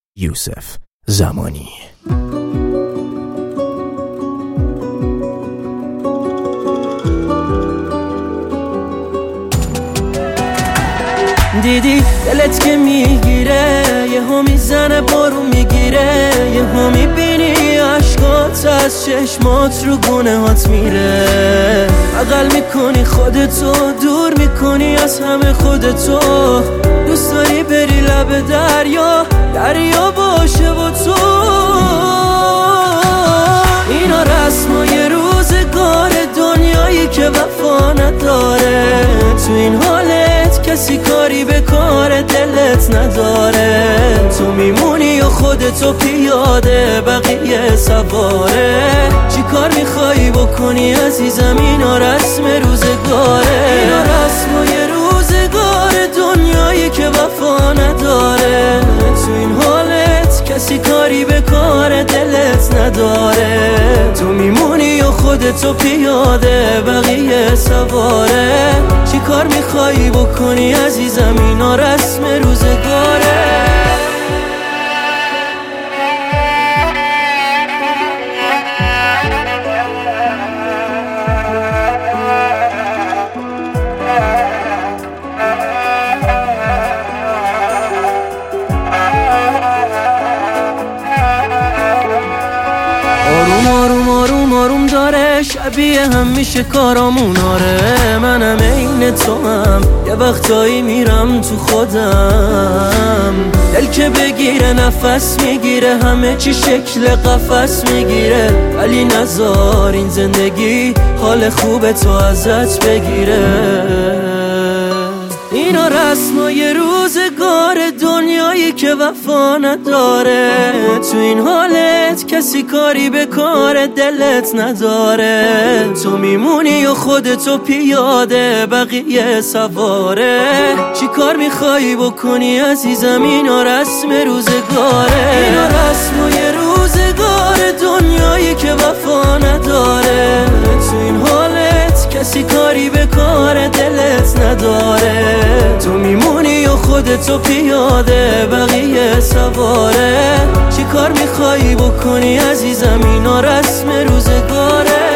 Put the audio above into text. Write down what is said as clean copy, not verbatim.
یوسف زمانی. دیدی دلت که میگیره، یه ها میزنه بارون میگیره، یه ها میبینی عشقات از چشمات رو گونه هات میره. بغل میکنی خودتو، دور میکنی از همه خودتو، دوست داری بری لب دریا، دریا باشه با تو. اینا رسمای روزگار، دنیایی که وفا نداره. تو این حالت کسی کاری به کار دلت نداره. تو میمونی و خودتو پیاده، بقیه سواره. چی کار میخوایی بکنی عزیزم؟ اینا رسم روزگاره. اینا رسمای روزگار، دنیایی که وفا نداره. تو این حالت کسی کاری به کار دلت نداره. تو میمونی و خودتو پیاده، بقیه سواره. چی کار میخوایی بکنی عزیزم؟ اینا رسم روزگاره. آروم آروم آروم آروم داره، شبیه هم میشه کارامون. آره منم عین تو هم، یه وقتایی میرم تو خودم. دل که بگیره نفس میگیره، همه چی شکل قفس میگیره. ولی نذار این زندگی حال خوب تو ازت بگیره. اینا رسمای روزگار، دنیایی که وفا نداره. تو این حالت کسی کاری به کار دلت نداره. تو میمونی و خودتو پیاده، بقیه سواره. چی کار میخوایی بکنی عزیزم؟ اینا رسم روزگاره. اینا رسمای روزگار، دنیایی که وفا نداره. تو این حالت کسی کاری به کار دلت نداره. تو میمونی و خودتو پیاده، بقیه سواره. چی کار میخوایی بکنی عزیزم؟ اینا رسم روزگاره.